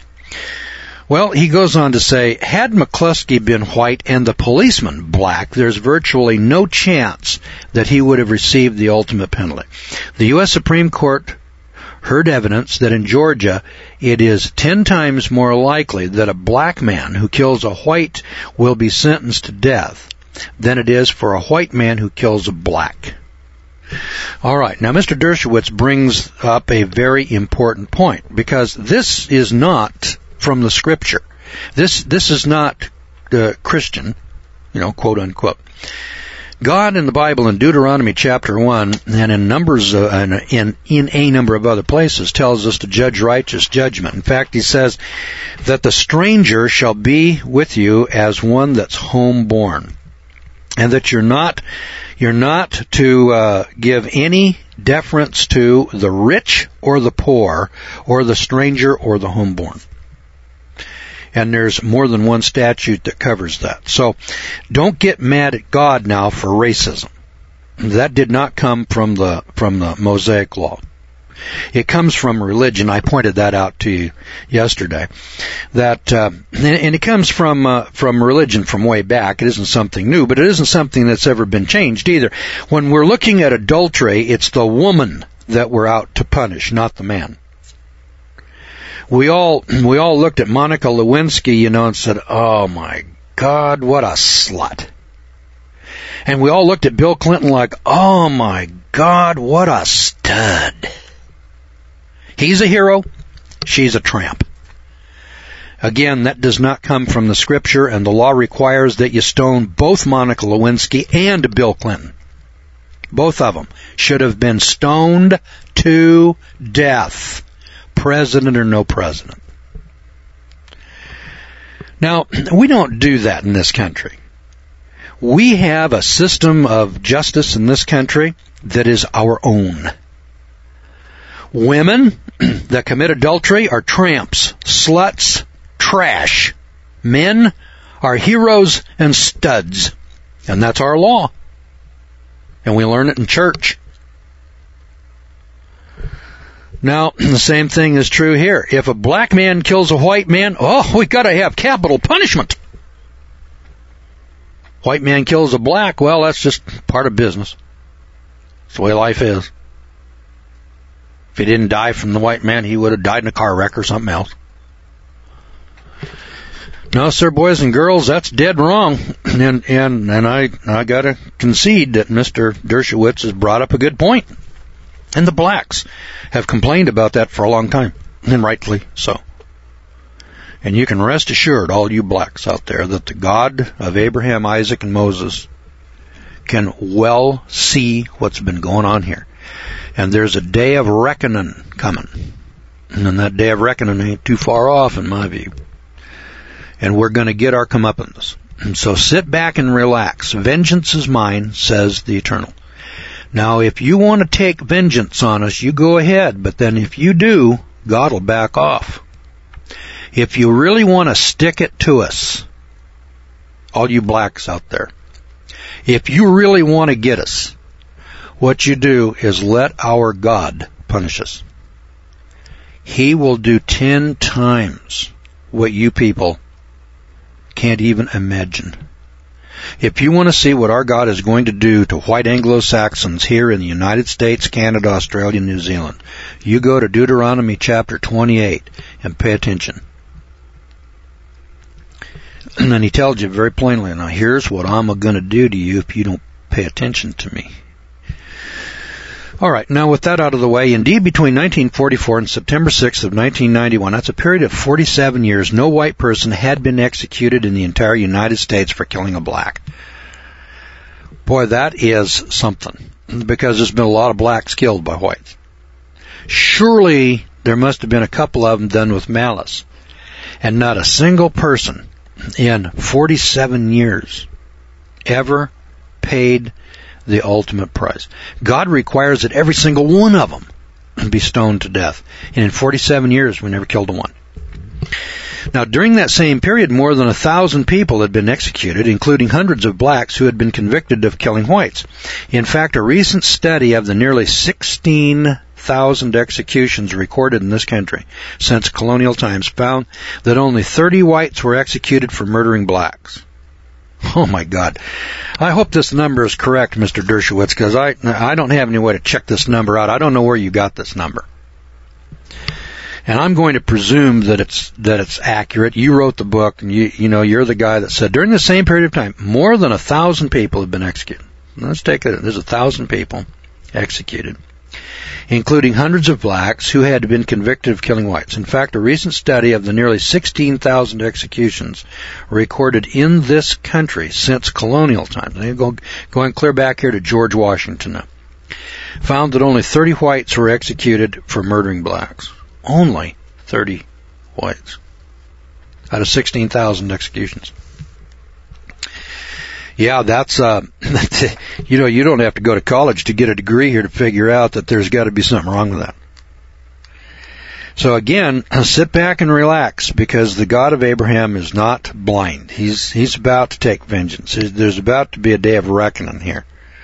Well, he goes on to say, had McCluskey been white and the policeman black, there's virtually no chance that he would have received the ultimate penalty. The U S Supreme Court heard evidence that in Georgia it is ten times more likely that a black man who kills a white will be sentenced to death than it is for a white man who kills a black. All right, now Mister Dershowitz brings up a very important point, because this is not from the Scripture. This this is not uh, Christian, you know, quote unquote. God in the Bible in Deuteronomy chapter one and in numbers uh, and in in a number of other places tells us to judge righteous judgment. In fact, he says that the stranger shall be with you as one that's homeborn, and that you're not you're not to uh, give any deference to the rich or the poor or the stranger or the homeborn. And there's more than one statute that covers that. So don't get mad at God now for racism. That did not come from the from the Mosaic Law. It comes from religion. I pointed that out to you yesterday. That uh, and it comes from uh, from religion from way back. It isn't something new, but it isn't something that's ever been changed either. When we're looking at adultery, it's the woman that we're out to punish, not the man. We all we all looked at Monica Lewinsky, you know, and said, "Oh my God, what a slut!" And we all looked at Bill Clinton like, "Oh my God, what a stud!" He's a hero, she's a tramp. Again, that does not come from the Scripture, and the law requires that you stone both Monica Lewinsky and Bill Clinton. Both of them should have been stoned to death, president or no president. Now, we don't do that in this country. We have a system of justice in this country that is our own. Women that commit adultery are tramps, sluts, trash. Men are heroes and studs. And that's our law. And we learn it in church. Now, the same thing is true here. If a black man kills a white man, oh, we gotta have capital punishment. White man kills a black, well, that's just part of business. It's the way life is. If he didn't die from the white man, he would have died in a car wreck or something else. No, sir, boys and girls, that's dead wrong. And and and I I gotta concede that Mister Dershowitz has brought up a good point. And the blacks have complained about that for a long time, and rightly so. And you can rest assured, all you blacks out there, that the God of Abraham, Isaac, and Moses can well see what's been going on here. And there's a day of reckoning coming. And that day of reckoning ain't too far off in my view. And we're going to get our comeuppance. And so sit back and relax. Vengeance is mine, says the Eternal. Now, if you want to take vengeance on us, you go ahead. But then if you do, God will back off. If you really want to stick it to us, all you blacks out there, if you really want to get us, what you do is let our God punish us. He will do ten times what you people can't even imagine. If you want to see what our God is going to do to white Anglo-Saxons here in the United States, Canada, Australia, New Zealand, you go to Deuteronomy chapter twenty-eight and pay attention. And then he tells you very plainly, now here's what I'm going to do to you if you don't pay attention to me. All right, now with that out of the way, indeed between nineteen forty-four and September sixth of nineteen ninety-one, that's a period of forty-seven years, no white person had been executed in the entire United States for killing a black. Boy, that is something, because there's been a lot of blacks killed by whites. Surely there must have been a couple of them done with malice, and not a single person in forty-seven years ever paid the ultimate price. God requires that every single one of them be stoned to death. And in forty-seven years, we never killed a one. Now, during that same period, more than a thousand people had been executed, including hundreds of blacks who had been convicted of killing whites. In fact, a recent study of the nearly sixteen thousand executions recorded in this country since colonial times found that only thirty whites were executed for murdering blacks. Oh, my God. I hope this number is correct, Mister Dershowitz, because I, I don't have any way to check this number out. I don't know where you got this number. And I'm going to presume that it's that it's accurate. You wrote the book, and you you know you're the guy that said during the same period of time, more than a thousand people have been executed. Let's take it. There's a thousand people executed, including hundreds of blacks who had been convicted of killing whites. In fact, a recent study of the nearly sixteen thousand executions recorded in this country since colonial times, going clear back here to George Washington now, found that only thirty whites were executed for murdering blacks. Only thirty whites out of sixteen thousand executions. Yeah, that's, uh, you know, you don't have to go to college to get a degree here to figure out that there's got to be something wrong with that. So again, sit back and relax, because the God of Abraham is not blind. He's, he's about to take vengeance. There's about to be a day of reckoning here.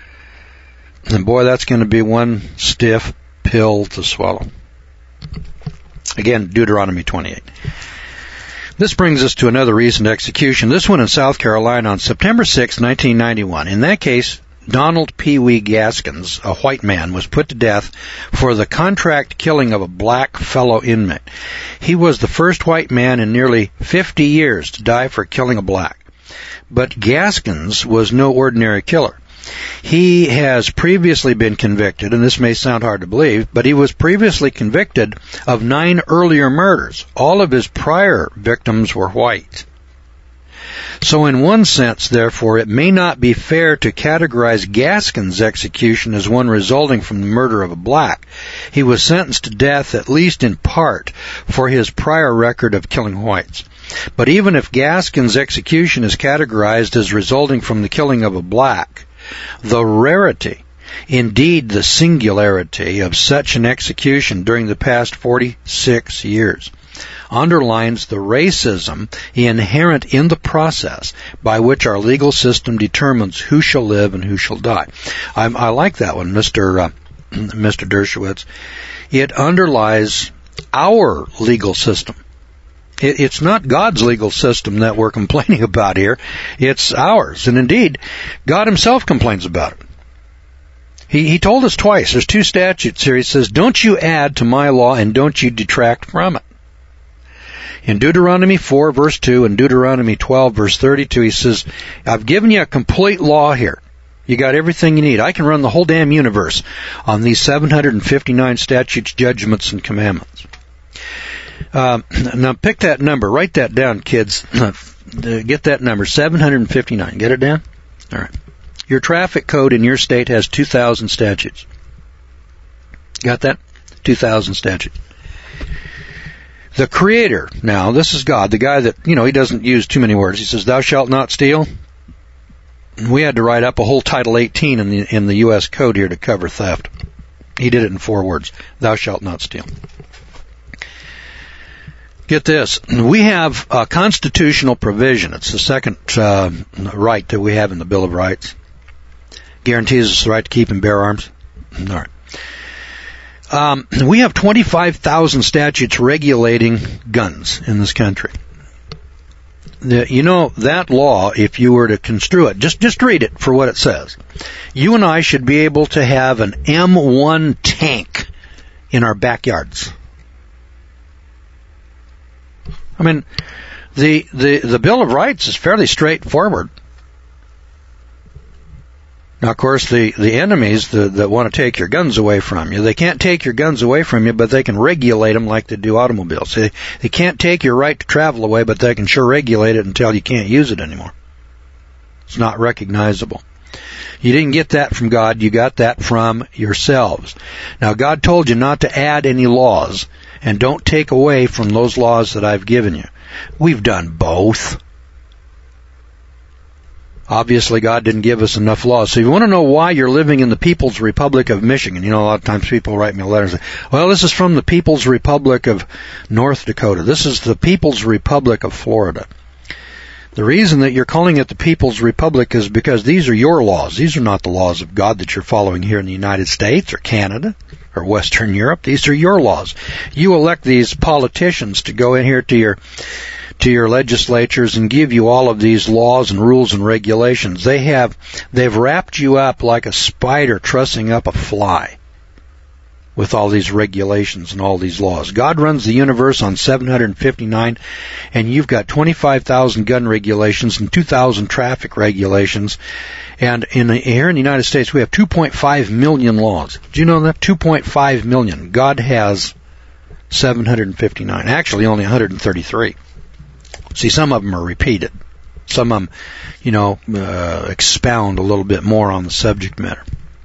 And boy, that's going to be one stiff pill to swallow. Again, Deuteronomy twenty-eight. This brings us to another recent execution, this one in South Carolina on September sixth, nineteen ninety-one. In that case, Donald Pee Wee Gaskins, a white man, was put to death for the contract killing of a black fellow inmate. He was the first white man in nearly fifty years to die for killing a black. But Gaskins was no ordinary killer. He has previously been convicted, and this may sound hard to believe, but he was previously convicted of nine earlier murders. All of his prior victims were white. So in one sense, therefore, it may not be fair to categorize Gaskins' execution as one resulting from the murder of a black. He was sentenced to death, at least in part, for his prior record of killing whites. But even if Gaskins' execution is categorized as resulting from the killing of a black, the rarity, indeed the singularity, of such an execution during the past forty-six years underlines the racism inherent in the process by which our legal system determines who shall live and who shall die. I, I like that one, Mister Uh, Mister Dershowitz. It underlies our legal system. It, it's not God's legal system that we're complaining about here. It's ours. And indeed, God himself complains about it. He, he told us twice. There's two statutes here. He says, don't you add to my law and don't you detract from it. In Deuteronomy four, verse two, and Deuteronomy twelve, verse thirty-two, he says, I've given you a complete law here. You got everything you need. I can run the whole damn universe on these seven hundred fifty-nine statutes, judgments, and commandments. Uh, now pick that number. Write that down, kids. Get that number, seven hundred fifty-nine. Get it down? All right. Your traffic code in your state has two thousand statutes. Got that? two thousand statutes. The Creator, now, this is God, the guy that, you know, he doesn't use too many words. He says, thou shalt not steal. We had to write up a whole Title eighteen in the, in the U S Code here to cover theft. He did it in four words. Thou shalt not steal. Get this. We have a constitutional provision. It's the second uh, right that we have in the Bill of Rights. Guarantees us the right to keep and bear arms. All right. Um, we have twenty-five thousand statutes regulating guns in this country. The, you know, that law, if you were to construe it, just, just read it for what it says. You and I should be able to have an M one tank in our backyards. I mean, The, the, the Bill of Rights is fairly straightforward. Now, of course, the, the enemies that, that want to take your guns away from you, they can't take your guns away from you, but they can regulate them like they do automobiles. They, they can't take your right to travel away, but they can sure regulate it until you can't use it anymore. It's not recognizable. You didn't get that from God. You got that from yourselves. Now, God told you not to add any laws, and don't take away from those laws that I've given you. We've done both. Obviously, God didn't give us enough laws. So if you want to know why you're living in the People's Republic of Michigan, you know, a lot of times people write me a letter and say, well, this is from the People's Republic of North Dakota. This is the People's Republic of Florida. The reason that you're calling it the People's Republic is because these are your laws. These are not the laws of God that you're following here in the United States or Canada or Western Europe. These are your laws. You elect these politicians to go in here to your to your legislatures and give you all of these laws and rules and regulations. They have, they've wrapped you up like a spider trussing up a fly with all these regulations and all these laws. God runs the universe on seven hundred fifty-nine, and you've got twenty-five thousand gun regulations and two thousand traffic regulations. And in the, here in the United States, we have two point five million laws. Do you know that? two point five million. God has seven hundred fifty-nine. Actually, only one hundred thirty-three. See, some of them are repeated. Some of them, you know, uh, expound a little bit more on the subject matter.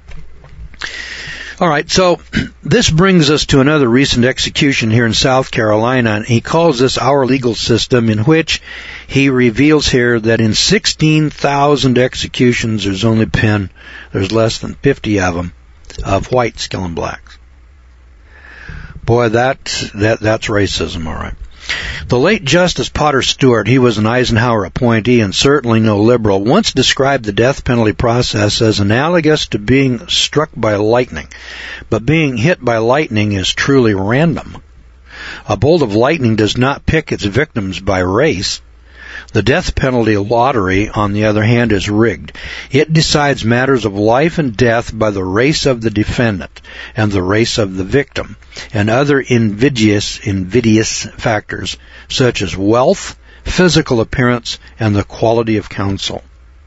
All right, so this brings us to another recent execution here in South Carolina, and he calls this our legal system, in which he reveals here that in sixteen thousand executions, there's only been, there's less than fifty of them, of whites killing blacks. Boy, that, that that's racism, all right. The late Justice Potter Stewart, he was an Eisenhower appointee and certainly no liberal, once described the death penalty process as analogous to being struck by lightning. But being hit by lightning is truly random. A bolt of lightning does not pick its victims by race. The death penalty lottery, on the other hand, is rigged. It decides matters of life and death by the race of the defendant and the race of the victim, and other invidious, invidious factors such as wealth, physical appearance, and the quality of counsel.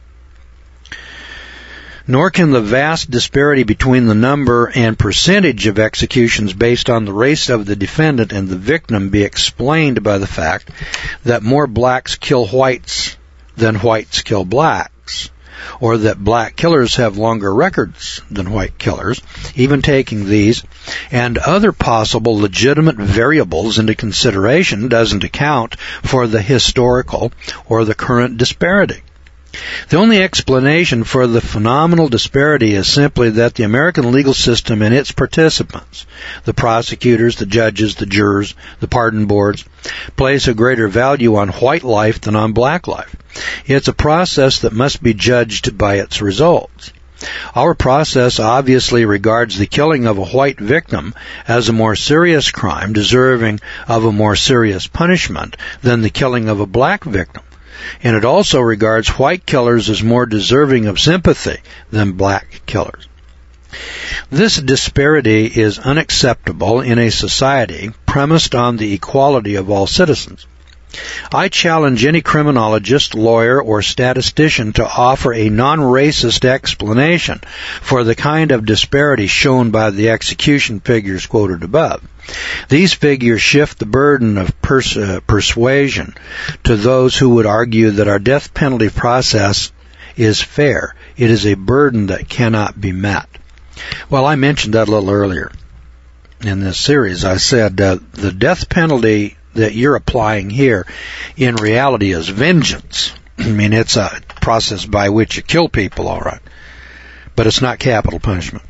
Nor can the vast disparity between the number and percentage of executions based on the race of the defendant and the victim be explained by the fact that more blacks kill whites than whites kill blacks, or that black killers have longer records than white killers. Even taking these and other possible legitimate variables into consideration doesn't account for the historical or the current disparity. The only explanation for the phenomenal disparity is simply that the American legal system and its participants, the prosecutors, the judges, the jurors, the pardon boards, place a greater value on white life than on black life. It's a process that must be judged by its results. Our process obviously regards the killing of a white victim as a more serious crime deserving of a more serious punishment than the killing of a black victim. And it also regards white killers as more deserving of sympathy than black killers. This disparity is unacceptable in a society premised on the equality of all citizens. I challenge any criminologist, lawyer, or statistician to offer a non-racist explanation for the kind of disparity shown by the execution figures quoted above. These figures shift the burden of pers- uh, persuasion to those who would argue that our death penalty process is fair. It is a burden that cannot be met. Well, I mentioned that a little earlier in this series. I said uh, the death penalty that you're applying here in reality is vengeance. I mean, it's a process by which you kill people, all right, but it's not capital punishment.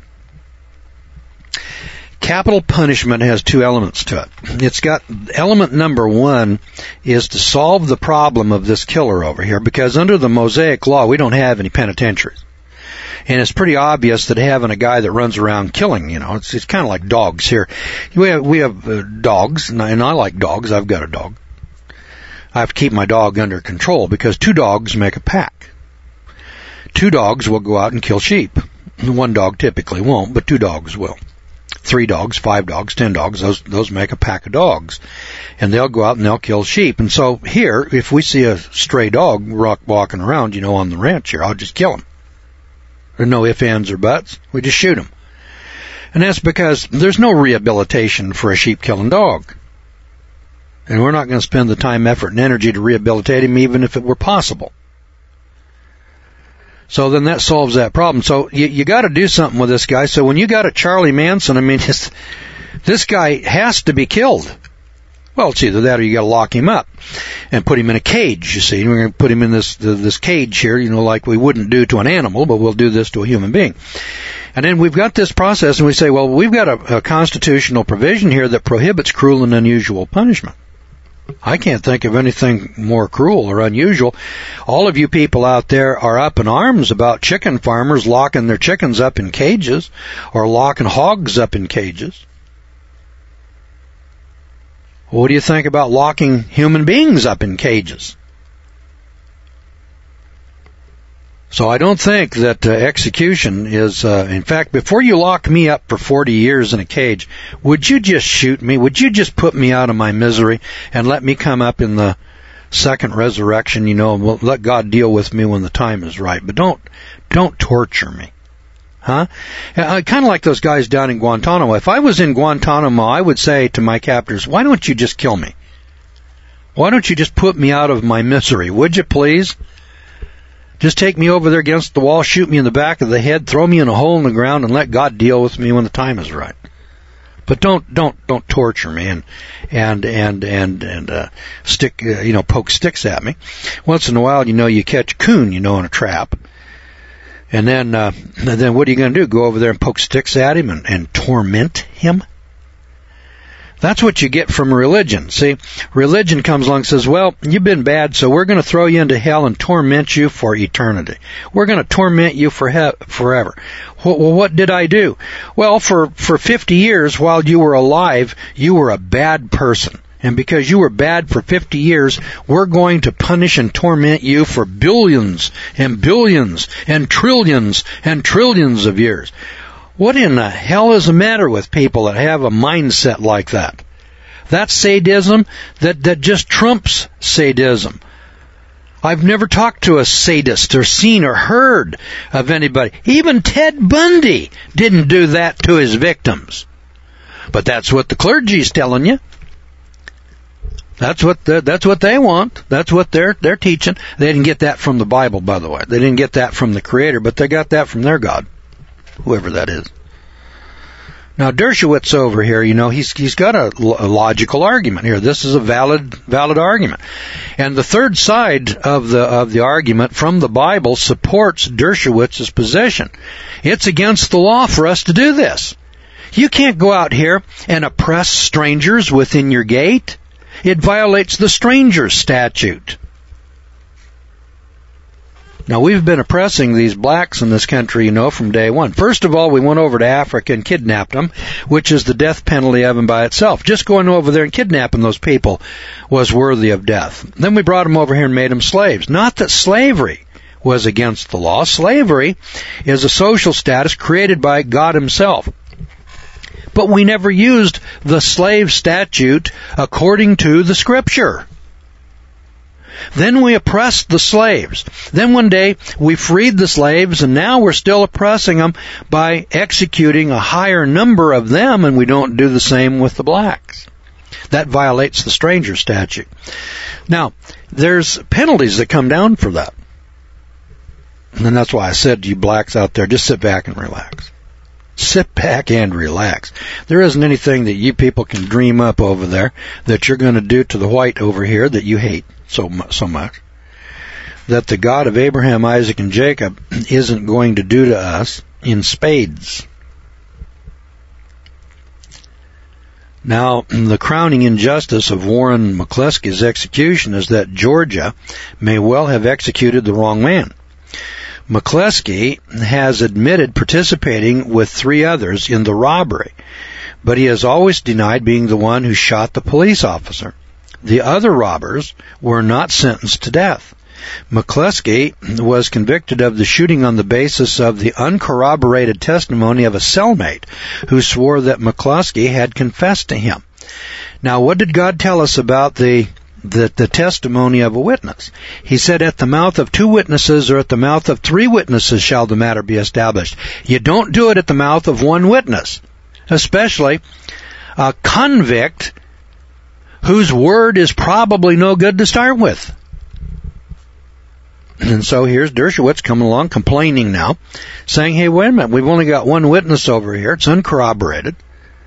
Capital punishment has two elements to it. It's got, element number one is to solve the problem of this killer over here, because under the Mosaic Law, we don't have any penitentiaries. And it's pretty obvious that having a guy that runs around killing, you know, it's, it's kind of like dogs here. We have, we have uh, dogs, and I, and I like dogs. I've got a dog. I have to keep my dog under control because two dogs make a pack. Two dogs will go out and kill sheep. One dog typically won't, but two dogs will. three dogs, five dogs, ten dogs. Those those make a pack of dogs, and they'll go out and they'll kill sheep. And so here, if we see a stray dog walking around, you know, on the ranch here, I'll just kill him. There's no ifs, ands, or buts. We just shoot him. And that's because there's no rehabilitation for a sheep-killing dog. And we're not going to spend the time, effort, and energy to rehabilitate him, even if it were possible. So then that solves that problem. So you, you got to do something with this guy. So when you got a Charlie Manson, I mean, his, this guy has to be killed. Well, it's either that or you got to lock him up and put him in a cage. You see, we're going to put him in this this cage here, you know, like we wouldn't do to an animal, but we'll do this to a human being. And then we've got this process, and we say, well, we've got a, a constitutional provision here that prohibits cruel and unusual punishment. I can't think of anything more cruel or unusual. All of you people out there are up in arms about chicken farmers locking their chickens up in cages or locking hogs up in cages. What do you think about locking human beings up in cages? So I don't think that uh, execution is, uh, in fact, before you lock me up for forty years in a cage, would you just shoot me? Would you just put me out of my misery and let me come up in the second resurrection, you know, and let God deal with me when the time is right? But don't, don't torture me. Huh? I kind of like those guys down in Guantanamo. If I was in Guantanamo, I would say to my captors, why don't you just kill me? Why don't you just put me out of my misery? Would you please? Just take me over there against the wall, shoot me in the back of the head, throw me in a hole in the ground, and let God deal with me when the time is right. But don't, don't, don't torture me and, and, and, and, and, uh, stick, uh, you know, poke sticks at me. Once in a while, you know, you catch a coon, you know, in a trap. And then, uh, and then what are you going to do? Go over there and poke sticks at him and, and torment him? That's what you get from religion. See, religion comes along and says, well, you've been bad, so we're going to throw you into hell and torment you for eternity. We're going to torment you for he- forever. Well, what did I do? Well, for, for fifty years while you were alive, you were a bad person. And because you were bad for fifty years, we're going to punish and torment you for billions and billions and trillions and trillions of years. What in the hell is the matter with people that have a mindset like that? That's sadism that, that just trumps sadism. I've never talked to a sadist or seen or heard of anybody. Even Ted Bundy didn't do that to his victims. But that's what the clergy's telling you. That's what the, that's what they want. That's what they're they're teaching. They didn't get that from the Bible, by the way. They didn't get that from the Creator, but they got that from their God, whoever that is. Now Dershowitz over here, you know, he's he's got a, a logical argument here. This is a valid valid argument, and the third side of the of the argument from the Bible supports Dershowitz's position. It's against the law for us to do this. You can't go out here and oppress strangers within your gate. It violates the stranger statute. Now, we've been oppressing these blacks in this country, you know, from day one. First of all, we went over to Africa and kidnapped them, which is the death penalty of them by itself. Just going over there and kidnapping those people was worthy of death. Then we brought them over here and made them slaves. Not that slavery was against the law. Slavery is a social status created by God Himself. But we never used the slave statute according to the Scripture. Then we oppressed the slaves. Then one day we freed the slaves, and now we're still oppressing them by executing a higher number of them, and we don't do the same with the blacks. That violates the stranger statute. Now, there's penalties that come down for that. And that's why I said to you blacks out there, just sit back and relax. Sit back and relax. There isn't anything that you people can dream up over there that you're going to do to the white over here that you hate so so much, that the God of Abraham, Isaac, and Jacob isn't going to do to us in spades. Now, the crowning injustice of Warren McCluskey's execution is that Georgia may well have executed the wrong man. McCluskey has admitted participating with three others in the robbery, but he has always denied being the one who shot the police officer. The other robbers were not sentenced to death. McCluskey was convicted of the shooting on the basis of the uncorroborated testimony of a cellmate who swore that McCluskey had confessed to him. Now, what did God tell us about the, the the testimony of a witness? He said, at the mouth of two witnesses or at the mouth of three witnesses shall the matter be established. You don't do it at the mouth of one witness, especially a convict whose word is probably no good to start with. And so here's Dershowitz coming along complaining now, saying, hey, wait a minute, we've only got one witness over here. It's uncorroborated.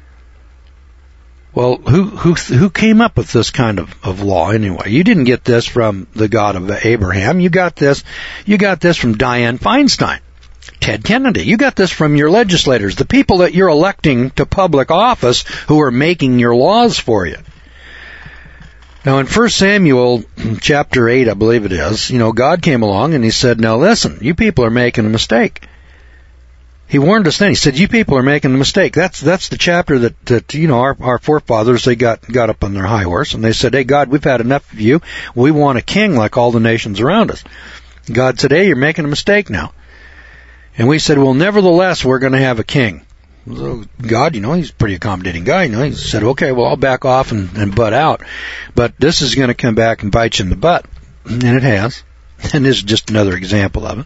Well, who who who came up with this kind of, of law anyway? You didn't get this from the God of Abraham. You got this you got this from Dianne Feinstein, Ted Kennedy. You got this from your legislators, the people that you're electing to public office who are making your laws for you. Now, in First Samuel chapter eight, I believe it is, you know, God came along and he said, now listen, you people are making a mistake. He warned us then. He said, you people are making a mistake. That's that's the chapter that, that you know, our, our forefathers, they got, got up on their high horse and they said, hey, God, we've had enough of you. We want a king like all the nations around us. God said, hey, you're making a mistake now. And we said, well, nevertheless, we're going to have a king. So God, you know, he's a pretty accommodating guy. You know, he said, okay, well, I'll back off and, and butt out. But this is going to come back and bite you in the butt. And it has. And this is just another example of it.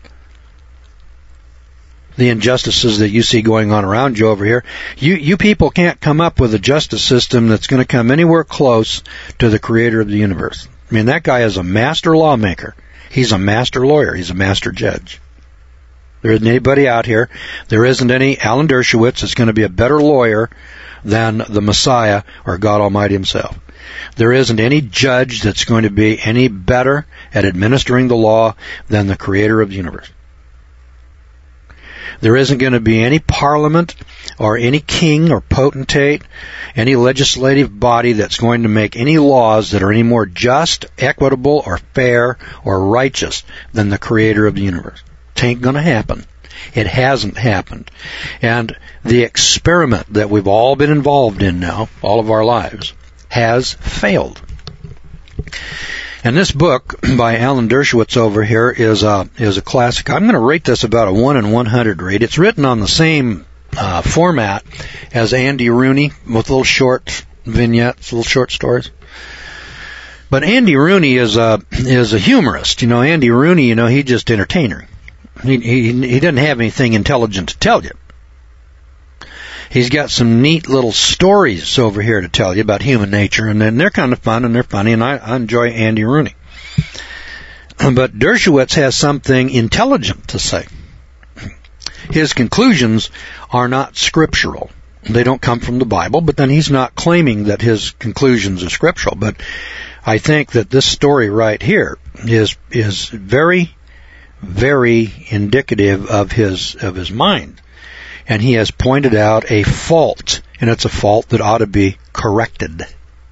The injustices that you see going on around you over here. You, you people can't come up with a justice system that's going to come anywhere close to the creator of the universe. I mean, that guy is a master lawmaker. He's a master lawyer. He's a master judge. There isn't anybody out here. There isn't any Alan Dershowitz that's going to be a better lawyer than the Messiah or God Almighty himself. There isn't any judge that's going to be any better at administering the law than the creator of the universe. There isn't going to be any parliament or any king or potentate, any legislative body that's going to make any laws that are any more just, equitable, or fair, or righteous than the creator of the universe. It ain't going to happen. It hasn't happened. And the experiment that we've all been involved in now, all of our lives, has failed. And this book by Alan Dershowitz over here is a, is a classic. I'm going to rate this about a one in one hundred rate. It's written on the same uh, format as Andy Rooney with little short vignettes, little short stories. But Andy Rooney is a, is a humorist. You know, Andy Rooney, you know, he's just an entertainer. He, he, he doesn't have anything intelligent to tell you. He's got some neat little stories over here to tell you about human nature, and then they're kind of fun and they're funny, and I, I enjoy Andy Rooney. But Dershowitz has something intelligent to say. His conclusions are not scriptural. They don't come from the Bible, but then he's not claiming that his conclusions are scriptural. But I think that this story right here is is very, very indicative of his of his mind. And he has pointed out a fault, and it's a fault that ought to be corrected.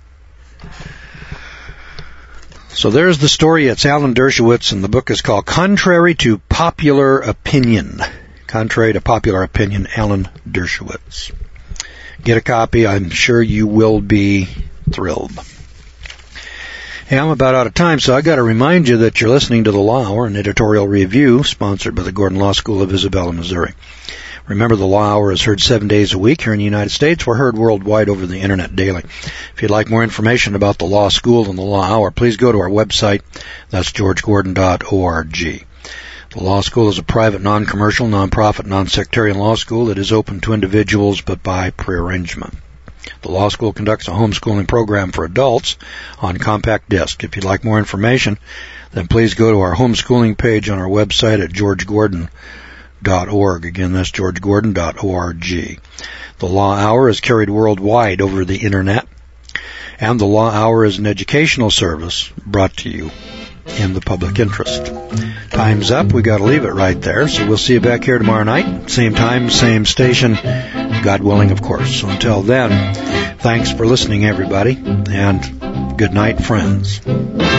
So there's the story. It's Alan Dershowitz, and the book is called Contrary to Popular Opinion. Contrary to Popular Opinion, Alan Dershowitz. Get a copy. I'm sure you will be thrilled. Hey, I'm about out of time, so I got to remind you that you're listening to The Law Hour, an editorial review sponsored by the Gordon Law School of Isabella, Missouri. Remember, the Law Hour is heard seven days a week here in the United States. We're heard worldwide over the Internet daily. If you'd like more information about the Law School and the Law Hour, please go to our website. That's george gordon dot org. The Law School is a private, non-commercial, non-profit, non-sectarian law school that is open to individuals but by prearrangement. The Law School conducts a homeschooling program for adults on compact disc. If you'd like more information, then please go to our homeschooling page on our website at george gordon dot org. Again, that's george gordon dot org. The Law Hour is carried worldwide over the Internet, and the Law Hour is an educational service brought to you in the public interest. Time's up. We got to leave it right there. So we'll see you back here tomorrow night. Same time, same station. God willing, of course. So until then, thanks for listening, everybody, and good night, friends.